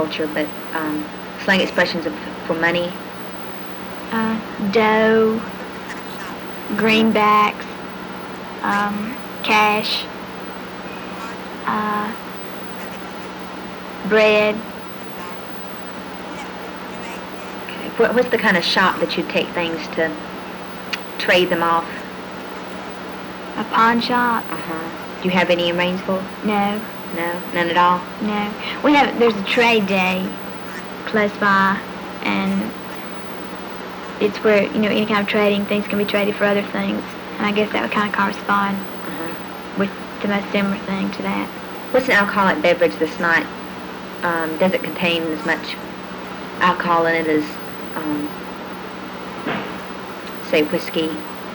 culture, but slang expressions for money. Dough, greenbacks, cash, bread. Okay. What's the kind of shop that you take things to trade them off? A pawn shop. Do you have any in Rainsville? No. No? None at all? No. There's a trade day close by, and it's where, any kind of trading, things can be traded for other things. And I guess that would kind of correspond with the most similar thing to that. What's an alcoholic beverage this night? Does it contain as much alcohol in it as, say, whiskey?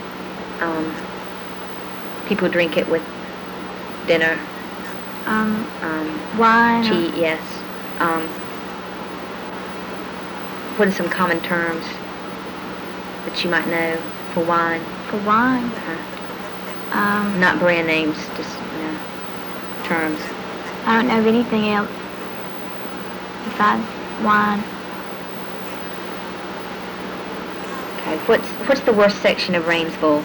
People drink it with dinner. Wine. Cheese, yes. What are some common terms that you might know for wine? For wine? Not brand names, just, terms. I don't know of anything else besides wine. Okay, what's the worst section of Rainsville?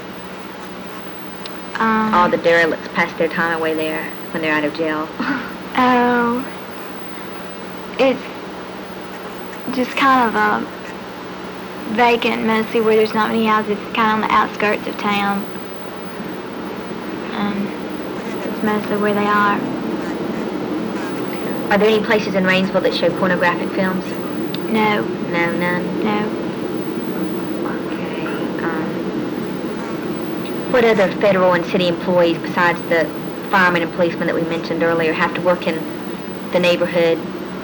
All the derelicts pass their time away there when they're out of jail. Oh, it's just kind of vacant, mostly, where there's not many houses. It's kind of on the outskirts of town, and it's mostly where they are. Are there any places in Rainsville that show pornographic films? No. No, none? No. What other federal and city employees besides the firemen and policemen that we mentioned earlier have to work in the neighborhood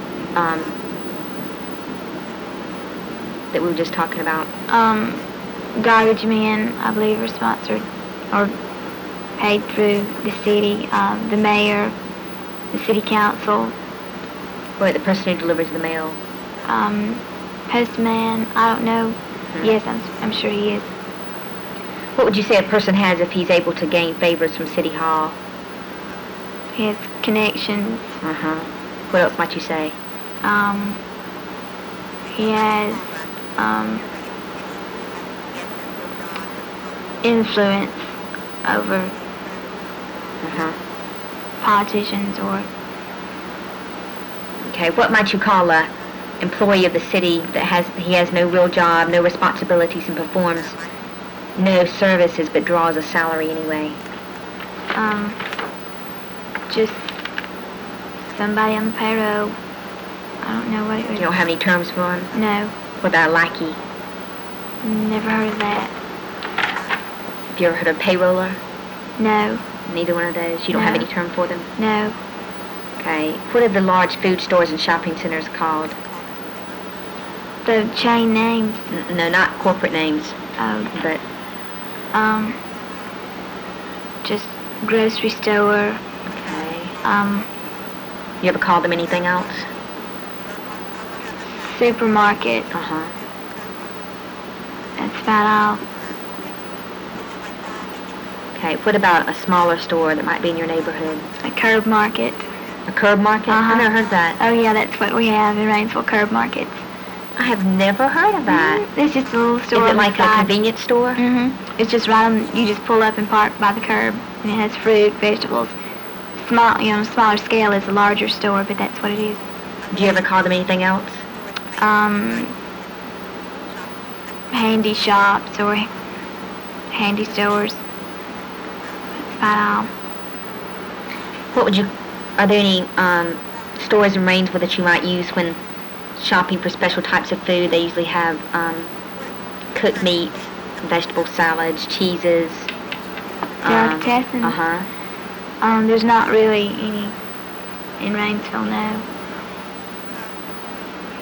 that we were just talking about? Garbage men, I believe, are sponsored or paid through the city, the mayor, the city council. Wait, the person who delivers the mail? Postman, I don't know. Yes, I'm sure he is. What would you say a person has if he's able to gain favors from City Hall? He has connections. What else might you say? He has influence over politicians or... Okay, what might you call a employee of the city that he has no real job, no responsibilities, and performs no services but draws a salary anyway? Just somebody on the payroll. I don't know what it was. You don't have any terms for him? No. What about a lackey? Never heard of that. Have you ever heard of a payroller? No. Neither one of those? You don't have any term for them? No. Okay. What are the large food stores and shopping centers called? The chain names? No, not corporate names. Oh. But... just grocery store. Okay. You ever called them anything else? Supermarket. That's about all. Okay, what about a smaller store that might be in your neighborhood? A curb market. A curb market? I've never heard of that. Oh yeah, that's what we have in Rainsville, curb markets. I have never heard of that. It's just a little store. Is it like a convenience store? It's just right on, you just pull up and park by the curb, and it has fruit, vegetables. Small, smaller scale is a larger store, but that's what it is. Do you ever call them anything else? Handy shops or handy stores. That's about all. Are there any stores in Rainsville that you might use when shopping for special types of food? They usually have cooked meats, vegetable salads, cheeses. Delicatessen? There's not really any in Rainsville, no.